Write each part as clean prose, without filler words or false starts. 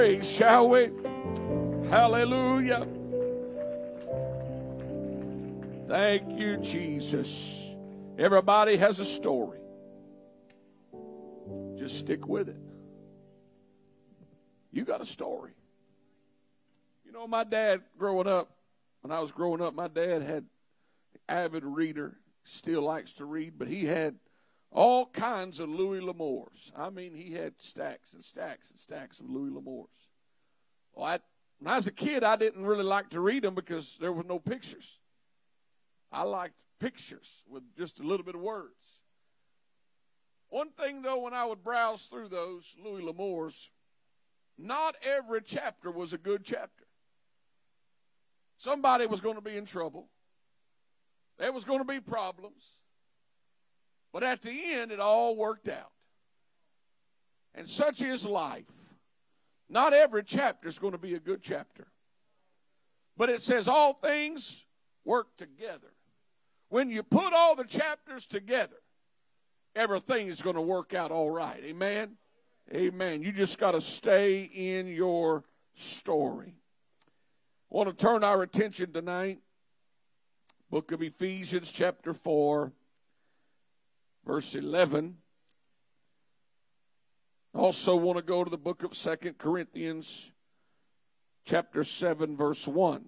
Praise, shall we? Hallelujah. Thank you, Jesus. Everybody has a story. Just stick with it. You got a story. You know, my dad growing up, when I was growing up, my dad had an avid reader. Still likes to read, but he had all kinds of Louis L'Amours. I mean, he had stacks and stacks and stacks of Louis L'Amours. Well, when I was a kid, I didn't really like to read them because there were no pictures. I liked pictures with just a little bit of words. One thing, though, when I would browse through those Louis L'Amours, not every chapter was a good chapter. Somebody was going to be in trouble. There was going to be problems. But at the end, it all worked out. And such is life. Not every chapter is going to be a good chapter. But it says all things work together. When you put all the chapters together, everything is going to work out all right. Amen? Amen. You just got to stay in your story. I want to turn our attention tonight. Book of Ephesians chapter 4, verse 11. Also want to go to the book of 2 Corinthians chapter 7, verse 1.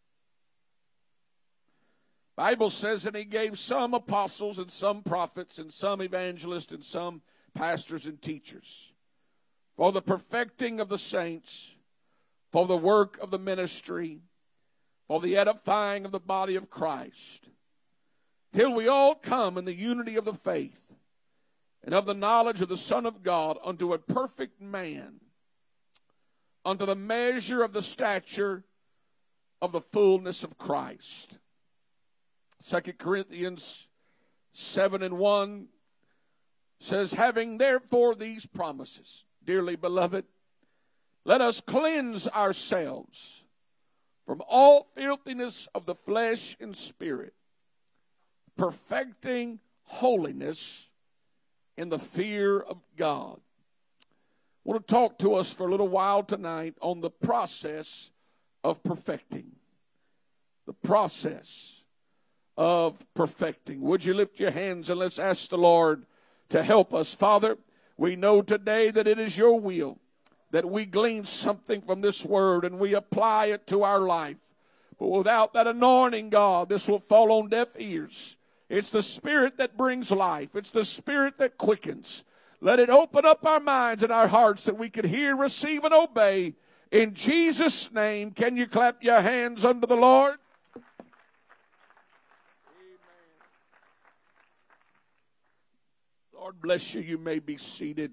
Bible says, and he gave some apostles and some prophets and some evangelists and some pastors and teachers for the perfecting of the saints, for the work of the ministry, for the edifying of the body of Christ, till we all come in the unity of the faith and of the knowledge of the Son of God unto a perfect man, unto the measure of the stature of the fullness of Christ. 2 Corinthians 7 and 1 says, having therefore these promises, dearly beloved, let us cleanse ourselves from all filthiness of the flesh and spirit, perfecting holiness in the fear of God. I want to talk to us for a little while tonight on the process of perfecting. The process of perfecting. Would you lift your hands and let's ask the Lord to help us. Father, we know today that it is your will that we glean something from this word and we apply it to our life. But without that anointing, God, this will fall on deaf ears. It's the Spirit that brings life. It's the Spirit that quickens. Let it open up our minds and our hearts that we could hear, receive, and obey. In Jesus' name, can you clap your hands unto the Lord? Lord bless you. You may be seated.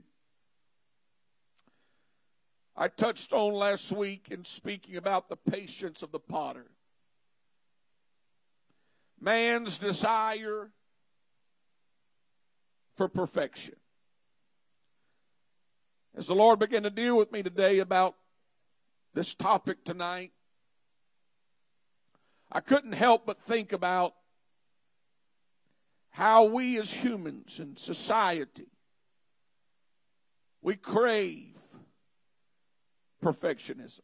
I touched on last week in speaking about the patience of the potter. Man's desire for perfection. As the Lord began to deal with me today about this topic tonight, I couldn't help but think about how we as humans in society, we crave perfectionism.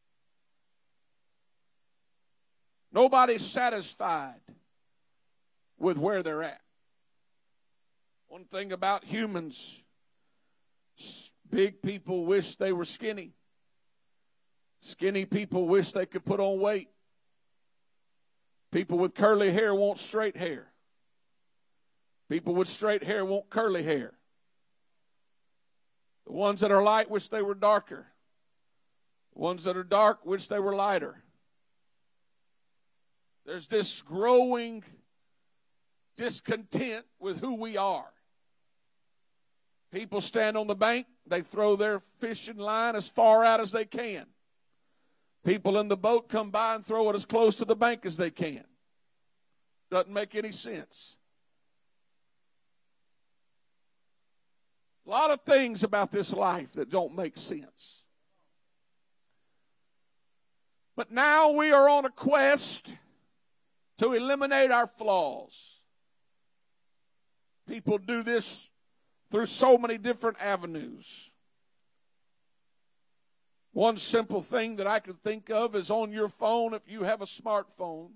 Nobody's satisfied with where they're at. One thing about humans, big people wish they were skinny. Skinny people wish they could put on weight. People with curly hair want straight hair. People with straight hair want curly hair. The ones that are light wish they were darker. The ones that are dark wish they were lighter. There's this growing discontent with who we are. People stand on the bank, they throw their fishing line as far out as they can. People in the boat come by and throw it as close to the bank as they can. Doesn't make any sense. A lot of things about this life that don't make sense. But now we are on a quest to eliminate our flaws. People do this through so many different avenues. One simple thing that I can think of is on your phone, if you have a smartphone,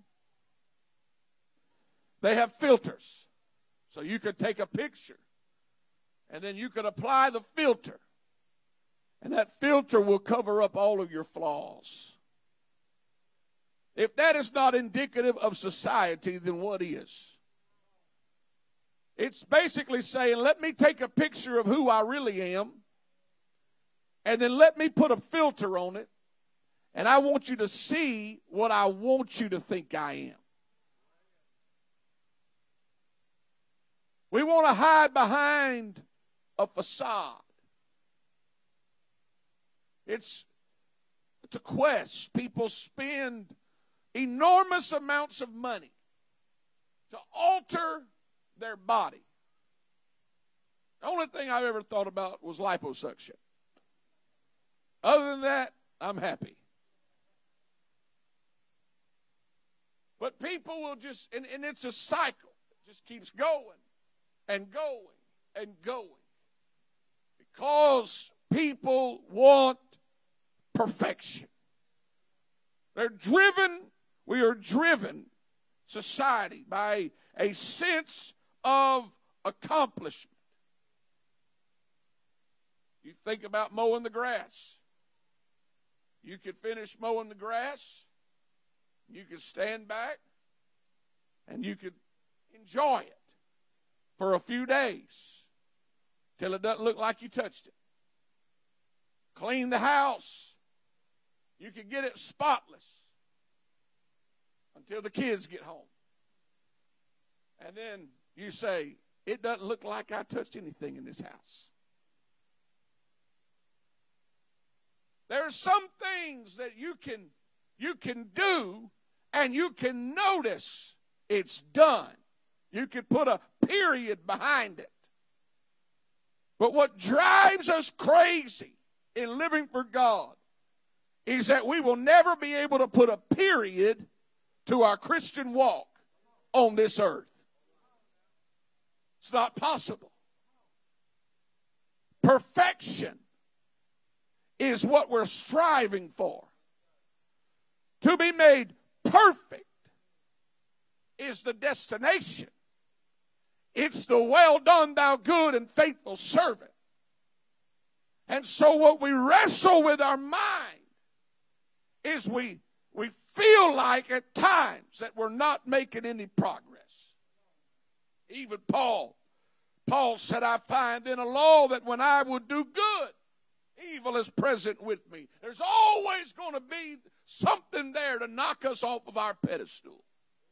they have filters. So you could take a picture, and then you could apply the filter, and that filter will cover up all of your flaws. If that is not indicative of society, then what is? It's basically saying, let me take a picture of who I really am, and then let me put a filter on it, and I want you to see what I want you to think I am. We want to hide behind a facade. It's a quest. People spend enormous amounts of money to alter their body. The only thing I've ever thought about was liposuction. Other than that, I'm happy. But people will just, and it's a cycle. It just keeps going and going and going. Because people want perfection. We are driven, society, by a sense of accomplishment. You think about mowing the grass. You could finish mowing the grass, you could stand back, and you could enjoy it for a few days till it doesn't look like you touched it. Clean the house. You could get it spotless until the kids get home. And then you say, it doesn't look like I touched anything in this house. There are some things that you can do and you can notice it's done. You can put a period behind it. But what drives us crazy in living for God is that we will never be able to put a period to our Christian walk on this earth. It's not possible. Perfection is what we're striving for. To be made perfect is the destination. It's the well done, thou good and faithful servant. And so what we wrestle with our mind is we feel like at times that we're not making any progress. Even Paul said, I find in a law that when I would do good, evil is present with me. There's always going to be something there to knock us off of our pedestal.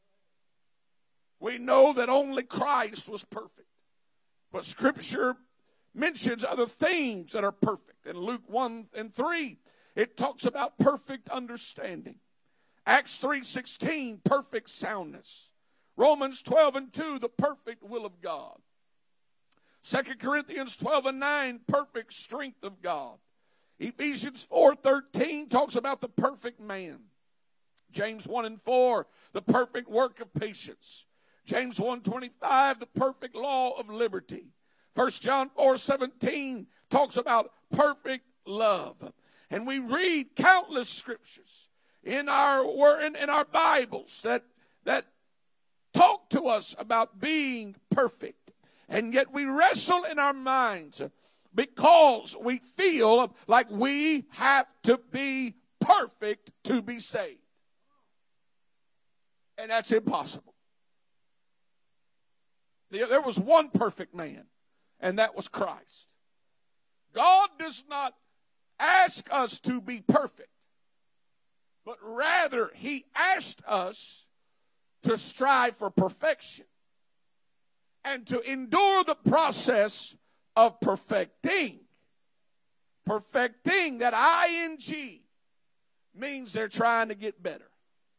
We know that only Christ was perfect. But Scripture mentions other things that are perfect. In Luke 1 and 3, it talks about perfect understanding. Acts 3:16, perfect soundness. Romans 12 and 2, the perfect will of God. 2 Corinthians 12 and 9, perfect strength of God. Ephesians 4:13 talks about the perfect man. James 1 and 4, the perfect work of patience. James 1:25, the perfect law of liberty. 1 John 4:17 talks about perfect love. And we read countless scriptures in our Bibles that talk to us about being perfect. And yet we wrestle in our minds because we feel like we have to be perfect to be saved. And that's impossible. There was one perfect man, and that was Christ. God does not ask us to be perfect, but rather He asked us to strive for perfection and to endure the process of perfecting. Perfecting, that ing, means they're trying to get better.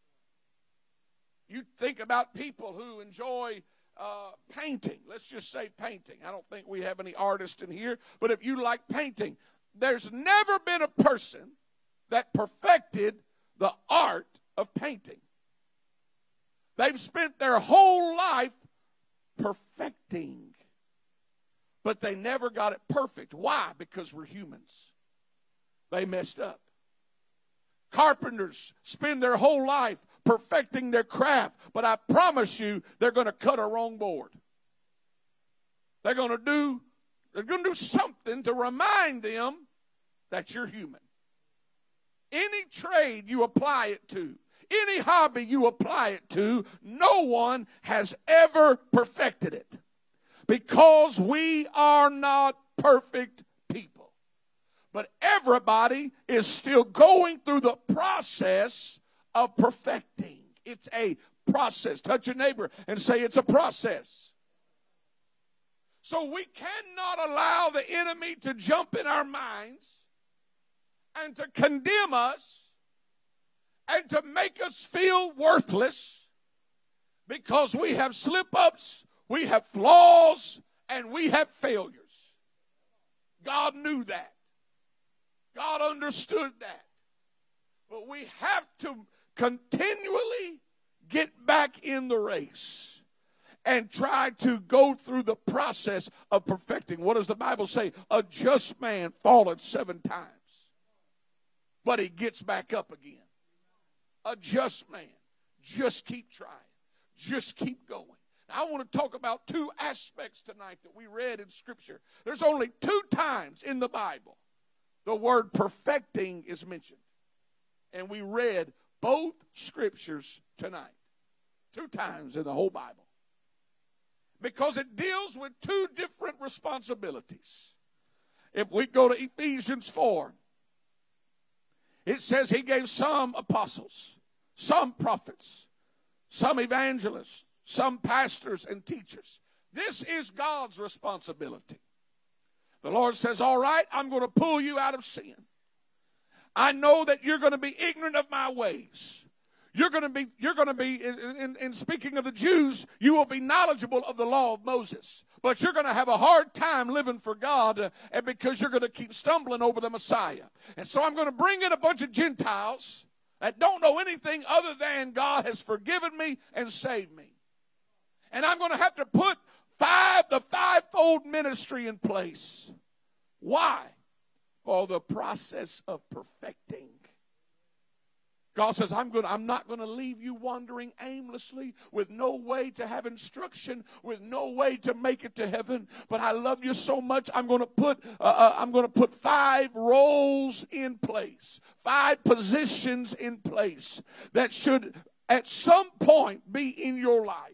You think about people who enjoy painting. Let's just say painting. I don't think we have any artists in here, but if you like painting, there's never been a person that perfected the art of painting. They've spent their whole life perfecting, but they never got it perfect. Why? Because we're humans. They messed up. Carpenters spend their whole life perfecting their craft, but I promise you they're going to cut a wrong board. They're going to do something to remind them that you're human. Any trade you apply it to, any hobby you apply it to, no one has ever perfected it, because we are not perfect people. But everybody is still going through the process of perfecting. It's a process. Touch your neighbor and say it's a process. So we cannot allow the enemy to jump in our minds and to condemn us and to make us feel worthless, because we have slip-ups, we have flaws, and we have failures. God knew that. God understood that. But we have to continually get back in the race and try to go through the process of perfecting. What does the Bible say? A just man falleth 7 times, but he gets back up again. A just man. Just keep trying. Just keep going. Now, I want to talk about 2 aspects tonight that we read in Scripture. There's only 2 times in the Bible the word perfecting is mentioned. And we read both Scriptures tonight. 2 times in the whole Bible. Because it deals with 2 different responsibilities. If we go to Ephesians 4, it says he gave some apostles, some prophets, some evangelists, some pastors and teachers. This is God's responsibility. The Lord says, all right, I'm going to pull you out of sin. I know that you're going to be ignorant of my ways. You're going to be, in speaking of the Jews, you will be knowledgeable of the law of Moses. But you're going to have a hard time living for God, and because you're going to keep stumbling over the Messiah. And so I'm going to bring in a bunch of Gentiles that don't know anything other than God has forgiven me and saved me. And I'm going to have to put the fivefold ministry in place. Why? For the process of perfecting. God says, I'm not going to leave you wandering aimlessly with no way to have instruction, with no way to make it to heaven. But I love you so much, I'm going to put 5 roles in place, 5 positions in place that should at some point be in your life.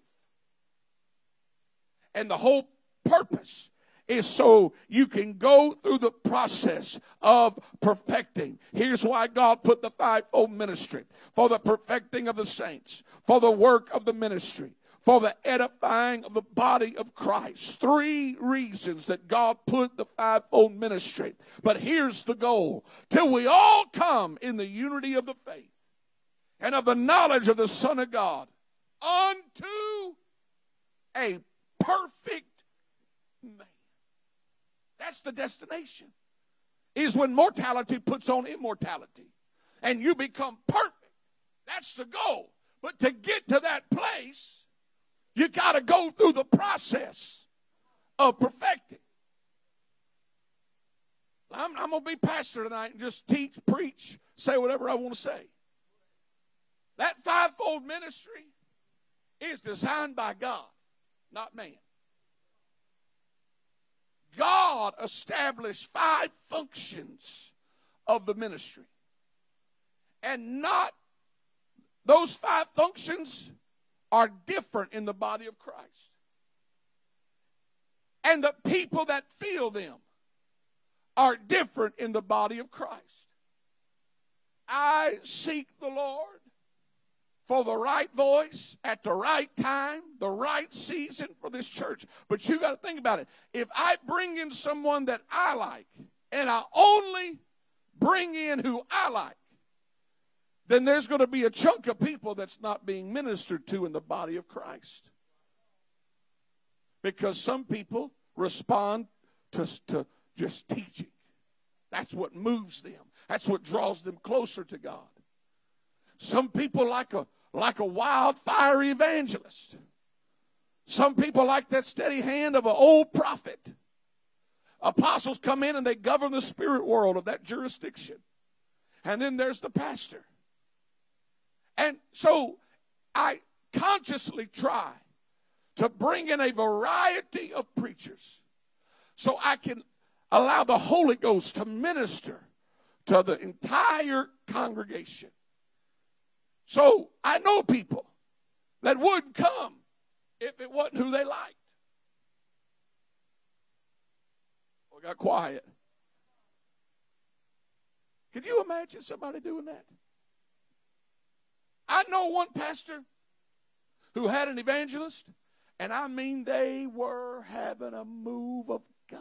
And the whole purpose is so you can go through the process of perfecting. Here's why God put the 5-fold ministry: for the perfecting of the saints, for the work of the ministry, for the edifying of the body of Christ. 3 reasons that God put the 5-fold ministry. But here's the goal: till we all come in the unity of the faith and of the knowledge of the Son of God, unto a perfect man. That's the destination. Is when mortality puts on immortality and you become perfect. That's the goal. But to get to that place, you got to go through the process of perfecting. I'm going to be pastor tonight and just teach, preach, say whatever I want to say. That 5-fold ministry is designed by God, not man. God established 5 functions of the ministry. And not those 5 functions are different in the body of Christ. And the people that feel them are different in the body of Christ. I seek the Lord for the right voice at the right time, the right season for this church. But you got to think about it. If I bring in someone that I like, and I only bring in who I like, then there's going to be a chunk of people that's not being ministered to in the body of Christ. Because some people respond to just teaching. That's what moves them. That's what draws them closer to God. Some people like a wildfire evangelist. Some people like that steady hand of an old prophet. Apostles come in and they govern the spirit world of that jurisdiction. and then there's the pastor. And so I consciously try to bring in a variety of preachers so I can allow the Holy Ghost to minister to the entire congregation. So I know people that wouldn't come if it wasn't who they liked. We got quiet. Could you imagine somebody doing that? I know one pastor who had an evangelist, and I mean they were having a move of God.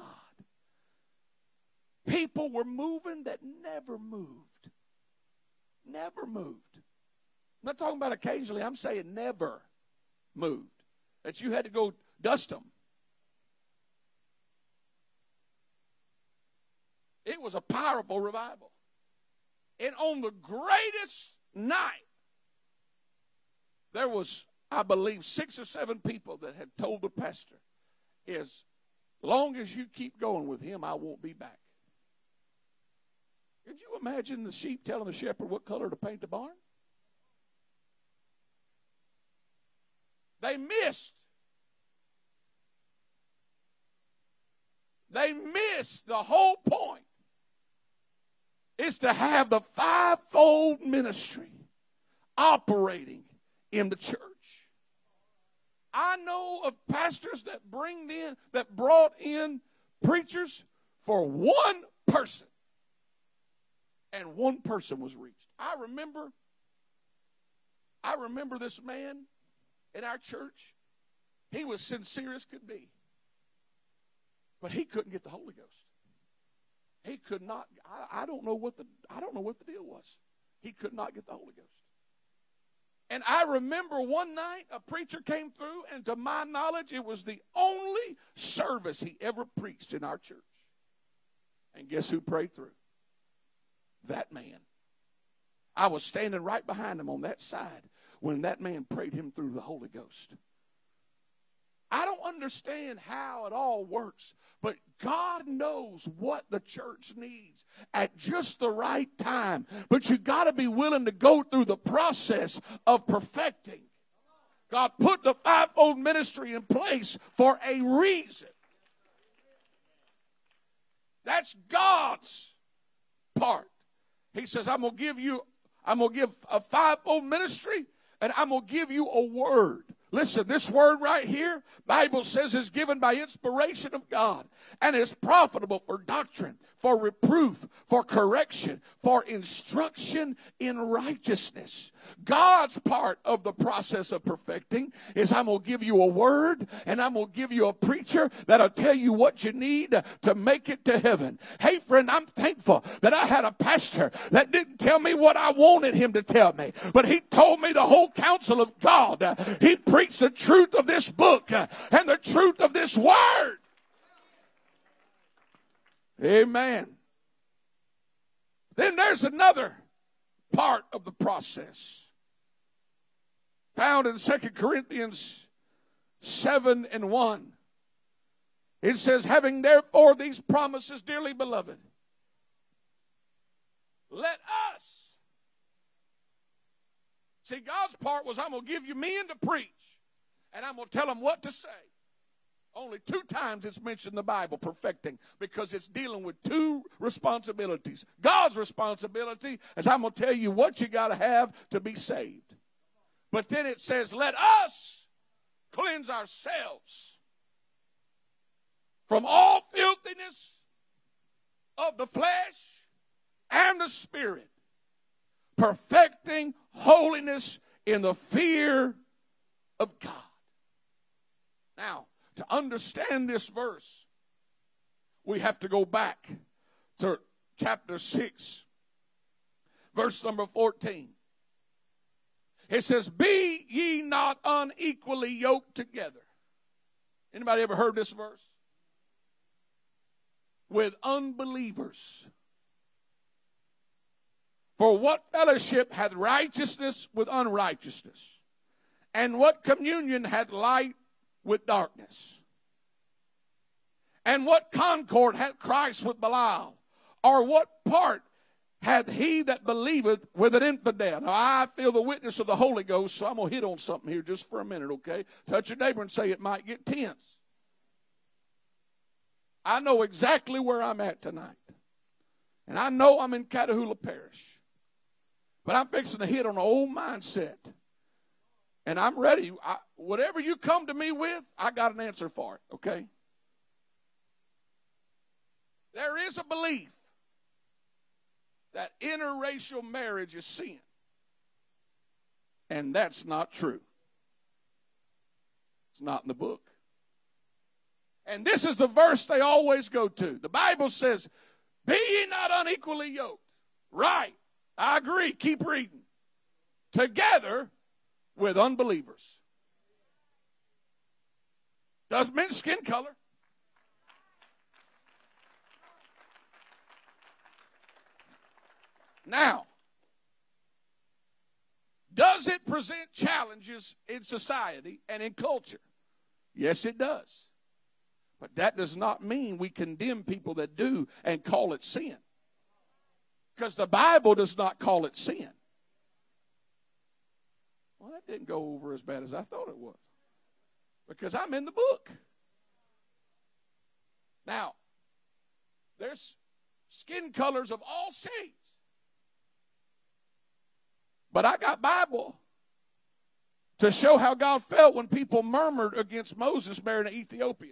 People were moving that never moved. Never moved. I'm not talking about occasionally. I'm saying never moved. That you had to go dust them. It was a powerful revival. And on the greatest night, there was, I believe, 6 or 7 people that had told the pastor, as long as you keep going with him, I won't be back. Could you imagine the sheep telling the shepherd what color to paint the barn? They missed. They missed the whole point. Is to have the fivefold ministry operating in the church. I know of pastors that brought in preachers for one person, and one person was reached. I remember this man in our church. He was sincere as could be, but he couldn't get the Holy Ghost. He could not. I don't know what the deal was. He could not get the Holy Ghost. And I remember one night a preacher came through, and to my knowledge, it was the only service he ever preached in our church. And guess who prayed through? That man. I was standing right behind him on that side when that man prayed him through the Holy Ghost. I don't understand how it all works, but God knows what the church needs at just the right time. But you got to be willing to go through the process of perfecting. God put the fivefold ministry in place for a reason. That's God's part. He says, I'm going to give a fivefold ministry, and I'm going to give you a word. Listen, this word right here, Bible says, is given by inspiration of God and is profitable for doctrine, for reproof, for correction, for instruction in righteousness. God's part of the process of perfecting is I'm going to give you a word, and I'm going to give you a preacher that'll tell you what you need to make it to heaven. Hey, friend, I'm thankful that I had a pastor that didn't tell me what I wanted him to tell me, but he told me the whole counsel of God. He preached the truth of this book and the truth of this word. Amen. Then there's another part of the process found in 2 Corinthians 7:1. It says, having therefore these promises, dearly beloved, let us. See, God's part was, I'm going to give you men to preach, and I'm going to tell them what to say. Only 2 times it's mentioned in the Bible, perfecting, because it's dealing with 2 responsibilities. God's responsibility is I'm going to tell you what you got to have to be saved. But then it says, let us cleanse ourselves from all filthiness of the flesh and the spirit, perfecting holiness in the fear of God. Now, to understand this verse, we have to go back to chapter 6, verse number 14. It says, be ye not unequally yoked together. Anybody ever heard this verse? With unbelievers. For what fellowship hath righteousness with unrighteousness? And what communion hath light with darkness? And what concord hath Christ with Belial? Or what part hath he that believeth with an infidel. Now, I feel the witness of the Holy Ghost, so I'm going to hit on something here just for a minute, okay? Touch your neighbor and say it might get tense. I know exactly where I'm at tonight. And I know I'm in Catahoula Parish. But I'm fixing to hit on an old mindset. And I'm ready. Whatever you come to me with, I got an answer for it, okay? There is a belief that interracial marriage is sin. And that's not true. It's not in the book. And this is the verse they always go to. The Bible says, be ye not unequally yoked. Right. I agree. Keep reading. Together with unbelievers. Doesn't mean skin color. Now, does it present challenges in society and in culture? Yes, it does. But that does not mean we condemn people that do and call it sin. Because the Bible does not call it sin. Well, that didn't go over as bad as I thought it was. Because I'm in the book. Now, there's skin colors of all shades. But I got Bible to show how God felt when people murmured against Moses marrying an Ethiopian.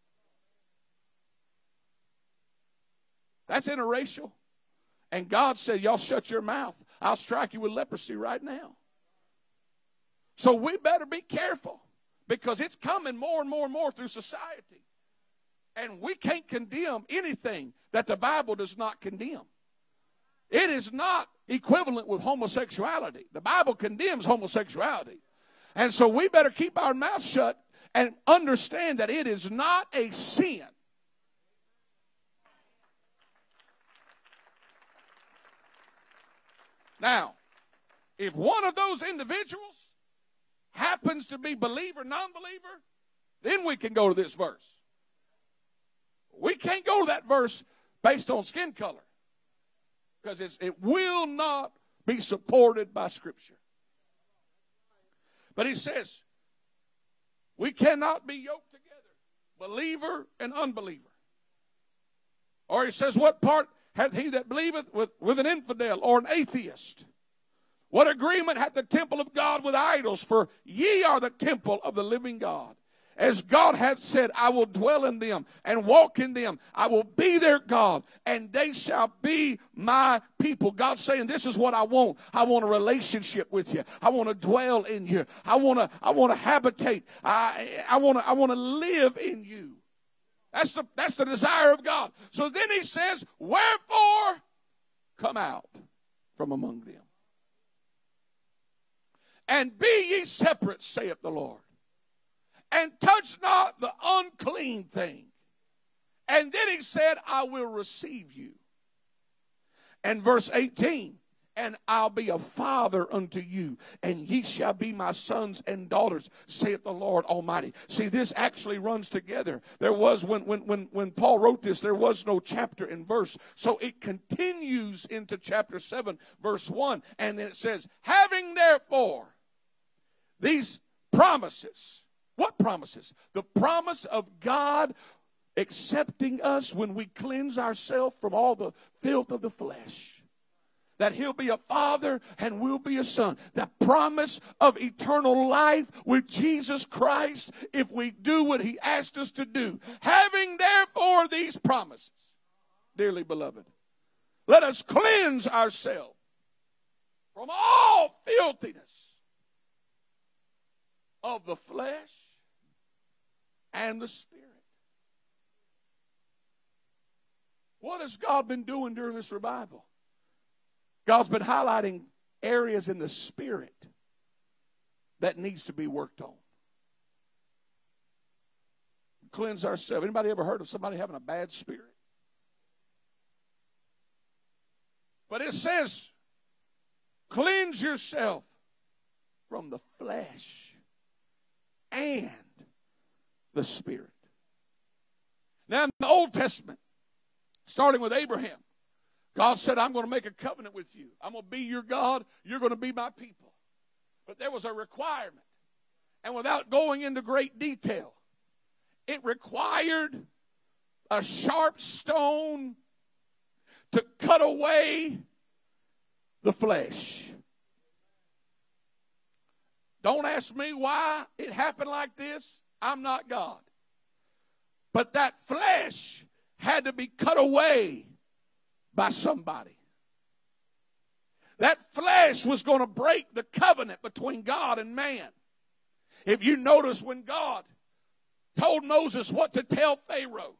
That's interracial. And God said, y'all shut your mouth. I'll strike you with leprosy right now. So we better be careful because it's coming more and more and more through society. And we can't condemn anything that the Bible does not condemn. It is not equivalent with homosexuality. The Bible condemns homosexuality. And so we better keep our mouth shut and understand that it is not a sin. Now, if one of those individuals happens to be believer, non-believer, then we can go to this verse. We can't go to that verse based on skin color because it will not be supported by Scripture. But he says, we cannot be yoked together, believer and unbeliever. Or he says, what part hath he that believeth with an infidel or an atheist? What agreement hath the temple of God with idols? For ye are the temple of the living God. As God hath said, I will dwell in them and walk in them. I will be their God, and they shall be my people. God's saying, this is what I want. I want a relationship with you. I want to dwell in you. I want to habitate. I want to live in you. That's the desire of God. So then he says, wherefore come out from among them. And be ye separate, saith the Lord. And touch not the unclean thing. And then he said, I will receive you. And verse 18, and I'll be a father unto you, and ye shall be my sons and daughters, saith the Lord Almighty. See, this actually runs together. There was, when Paul wrote this, there was no chapter and verse. So it continues into chapter 7, verse 1. And then it says, having therefore these promises. What promises? The promise of God accepting us when we cleanse ourselves from all the filth of the flesh. That he'll be a father and we'll be a son. The promise of eternal life with Jesus Christ if we do what he asked us to do. Having therefore these promises, dearly beloved, let us cleanse ourselves from all filthiness of the flesh and the spirit. What has God been doing during this revival? God's been highlighting areas in the spirit that needs to be worked on. Cleanse ourselves. Anybody ever heard of somebody having a bad spirit? But it says, cleanse yourself from the flesh and the spirit. Now in the Old Testament, starting with Abraham, God said, I'm going to make a covenant with you. I'm going to be your God. You're going to be my people. But there was a requirement. And without going into great detail, it required a sharp stone to cut away the flesh. Don't ask me why it happened like this. I'm not God. But that flesh had to be cut away by somebody. That flesh was going to break the covenant between God and man. If you notice, when God told Moses what to tell Pharaoh,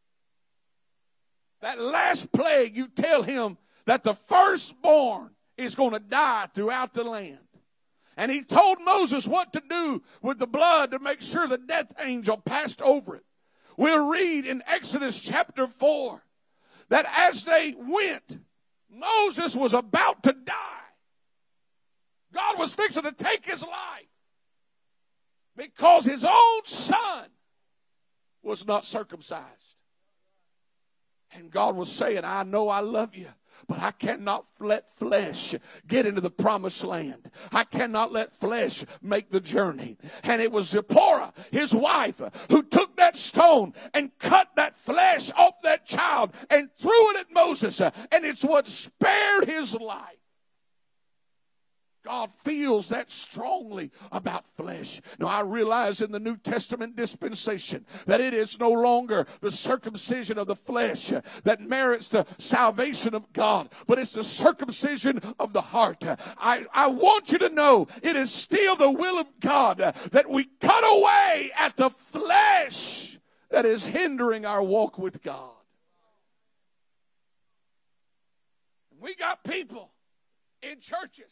that last plague, you tell him that the firstborn is going to die throughout the land. And he told Moses what to do with the blood to make sure the death angel passed over it. We'll read in Exodus chapter 4 that as they went, Moses was about to die. God was fixing to take his life because his own son was not circumcised. And God was saying, I know I love you, but I cannot let flesh get into the promised land. I cannot let flesh make the journey. And it was Zipporah, his wife, who took that stone and cut that flesh off that child and threw it at Moses. And it's what spared his life. God feels that strongly about flesh. Now, I realize in the New Testament dispensation that it is no longer the circumcision of the flesh that merits the salvation of God, but it's the circumcision of the heart. I want you to know it is still the will of God that we cut away at the flesh that is hindering our walk with God. We got people in churches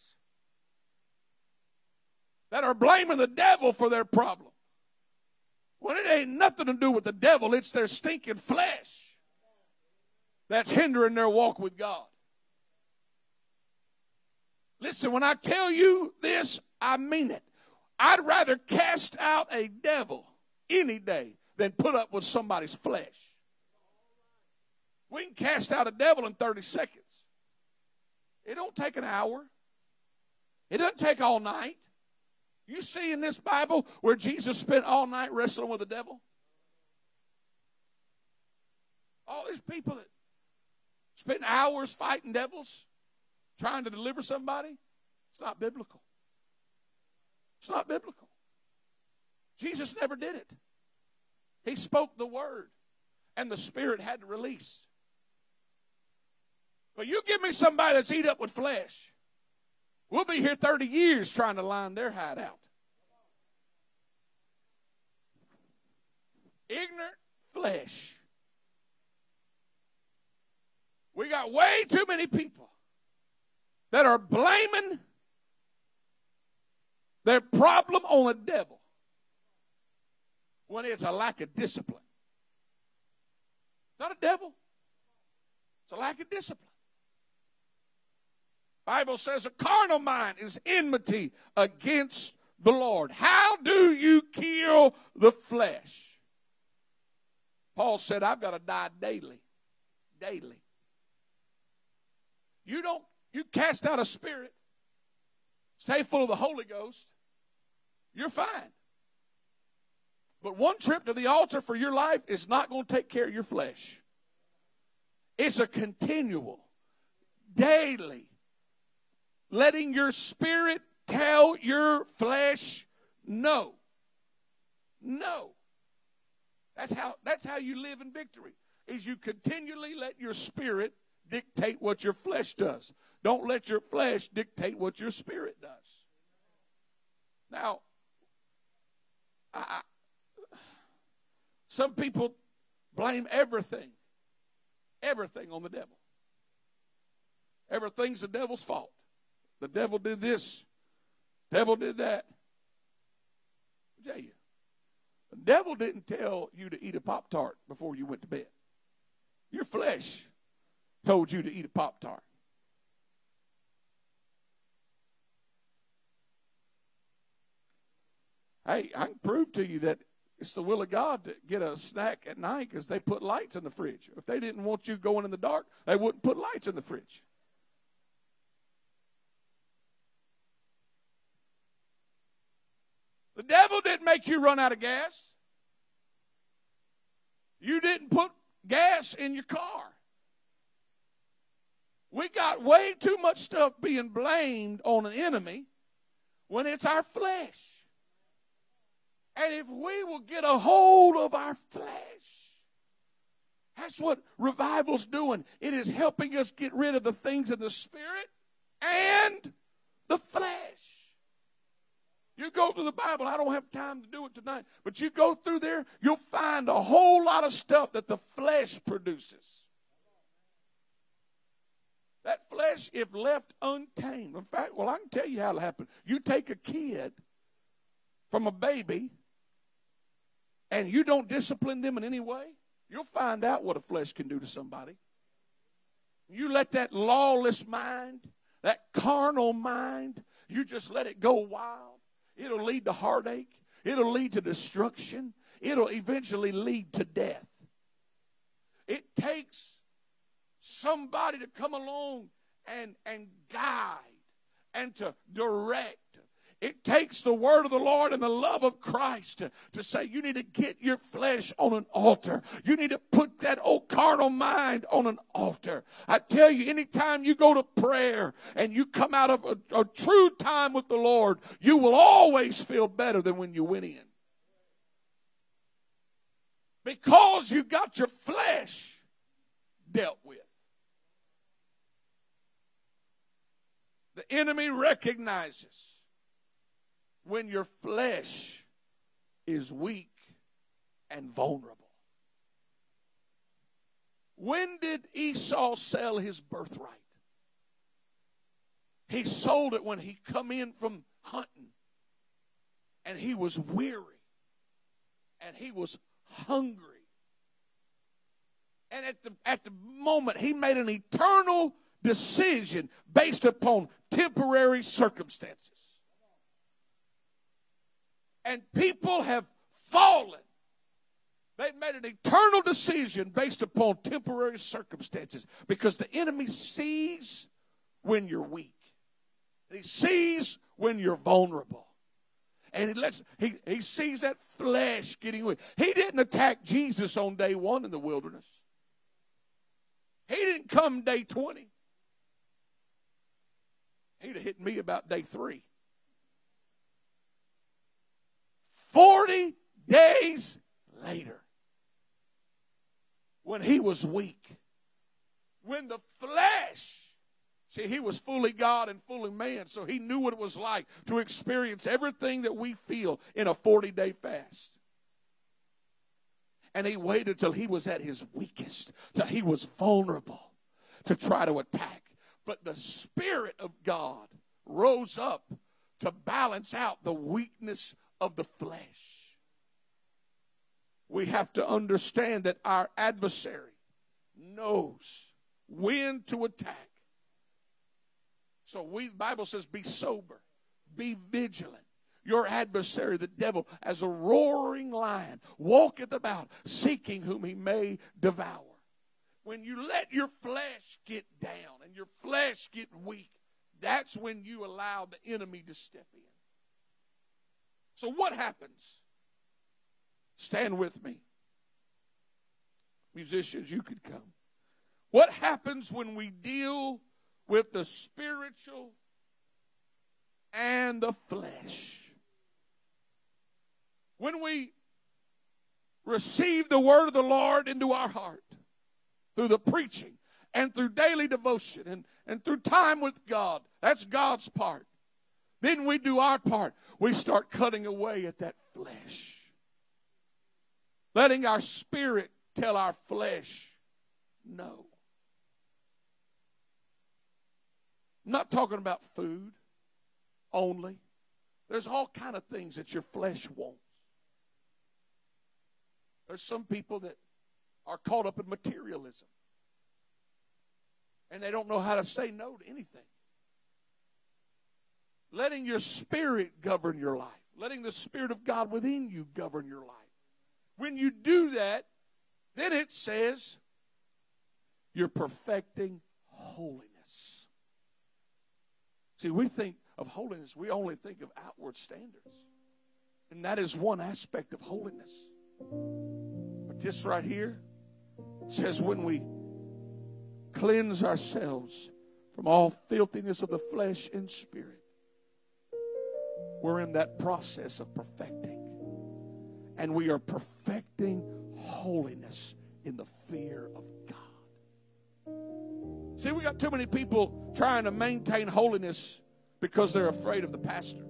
that are blaming the devil for their problem, when it ain't nothing to do with the devil. It's their stinking flesh that's hindering their walk with God. Listen, when I tell you this, I mean it. I'd rather cast out a devil any day than put up with somebody's flesh. We can cast out a devil in 30 seconds. It don't take an hour. It doesn't take all night. You see in this Bible where Jesus spent all night wrestling with the devil? All these people that spend hours fighting devils, trying to deliver somebody, it's not biblical. It's not biblical. Jesus never did it. He spoke the word, and the Spirit had to release. But you give me somebody that's eat up with flesh, we'll be here 30 years trying to line their hide out. Ignorant flesh. We got way too many people that are blaming their problem on the devil when it's a lack of discipline. It's not a devil. It's a lack of discipline. Bible says a carnal mind is enmity against the Lord. How do you kill the flesh? Paul said, I've got to die daily. Daily. You cast out a spirit, stay full of the Holy Ghost, you're fine. But one trip to the altar for your life is not going to take care of your flesh. It's a continual, daily, letting your spirit tell your flesh no. No. That's how you live in victory, is you continually let your spirit dictate what your flesh does. Don't let your flesh dictate what your spirit does. Now, some people blame everything on the devil. Everything's the devil's fault. The devil did this. Devil did that. I'll tell you, the devil didn't tell you to eat a Pop-Tart before you went to bed. Your flesh told you to eat a Pop-Tart. Hey, I can prove to you that It's the will of God to get a snack at night because they put lights in the fridge. If they didn't want you going in the dark, they wouldn't put lights in the fridge. The devil didn't make you run out of gas. You didn't put gas in your car. We got way too much stuff being blamed on an enemy when it's our flesh. And if we will get a hold of our flesh, that's what revival's doing. It is helping us get rid of the things of the spirit and the flesh. You go to the Bible, I don't have time to do it tonight, but you go through there, you'll find a whole lot of stuff that the flesh produces. That flesh, if left untamed, in fact, well, I can tell you how it happened. You take a kid from a baby and you don't discipline them in any way, you'll find out what a flesh can do to somebody. You let that lawless mind, that carnal mind, you just let it go wild. It'll lead to heartache. It'll lead to destruction. It'll eventually lead to death. It takes somebody to come along and guide and to direct. It takes the word of the Lord and the love of Christ to say you need to get your flesh on an altar. You need to put that old carnal mind on an altar. I tell you, anytime you go to prayer and you come out of a true time with the Lord, you will always feel better than when you went in. Because you got your flesh dealt with. The enemy recognizes when your flesh is weak and vulnerable. When did Esau sell his birthright? He sold it when he come in from hunting and he was weary and he was hungry. And at the moment he made an eternal decision based upon temporary circumstances. And people have fallen. They've made an eternal decision based upon temporary circumstances because the enemy sees when you're weak. He sees when you're vulnerable. And he sees that flesh getting weak. He didn't attack Jesus on day 1 in the wilderness. He didn't come day 20. He'd have hit me about day 3. 40 days later, when he was weak, when the flesh, see, he was fully God and fully man, so he knew what it was like to experience everything that we feel in a 40-day fast. And he waited till he was at his weakest, till he was vulnerable to try to attack. But the Spirit of God rose up to balance out the weakness of the flesh. We have to understand that our adversary knows when to attack. So the Bible says, be sober, be vigilant. Your adversary, the devil, as a roaring lion, walketh about, seeking whom he may devour. When you let your flesh get down and your flesh get weak, that's when you allow the enemy to step in. So what happens? Stand with me. Musicians, you could come. What happens when we deal with the spiritual and the flesh? When we receive the word of the Lord into our heart through the preaching and through daily devotion and through time with God, that's God's part. Then we do our part. We start cutting away at that flesh. Letting our spirit tell our flesh no. I'm not talking about food only. There's all kind of things that your flesh wants. There's some people that are caught up in materialism. And they don't know how to say no to anything. Letting your spirit govern your life. Letting the Spirit of God within you govern your life. When you do that, then it says you're perfecting holiness. See, we think of holiness, we only think of outward standards. And that is one aspect of holiness. But this right here says when we cleanse ourselves from all filthiness of the flesh and spirit, we're in that process of perfecting. And we are perfecting holiness in the fear of God. See, we got too many people trying to maintain holiness because they're afraid of the pastor.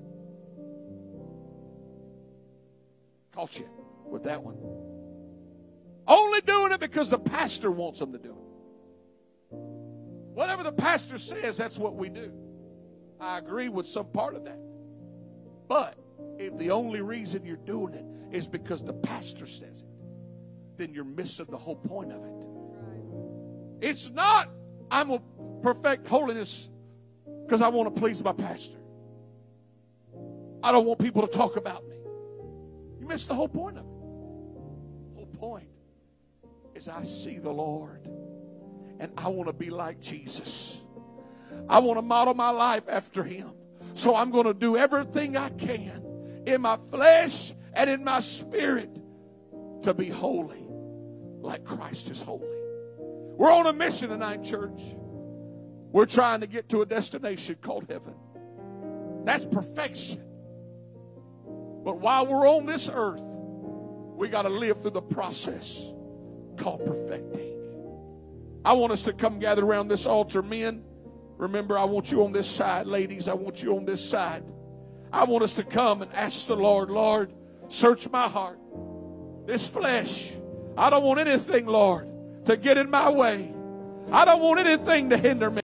Caught you with that one. Only doing it because the pastor wants them to do it. Whatever the pastor says, that's what we do. I agree with some part of that. But if the only reason you're doing it is because the pastor says it, then you're missing the whole point of it. It's not, I'm going to perfect holiness because I want to please my pastor. I don't want people to talk about me. You missed the whole point of it. The whole point is I see the Lord and I want to be like Jesus. I want to model my life after Him. So I'm going to do everything I can in my flesh and in my spirit to be holy like Christ is holy. We're on a mission tonight, church. We're trying to get to a destination called heaven. That's perfection. But while we're on this earth, we got to live through the process called perfecting. I want us to come gather around this altar. Men, remember, I want you on this side. Ladies, I want you on this side. I want us to come and ask the Lord, Lord, search my heart. This flesh, I don't want anything, Lord, to get in my way. I don't want anything to hinder me.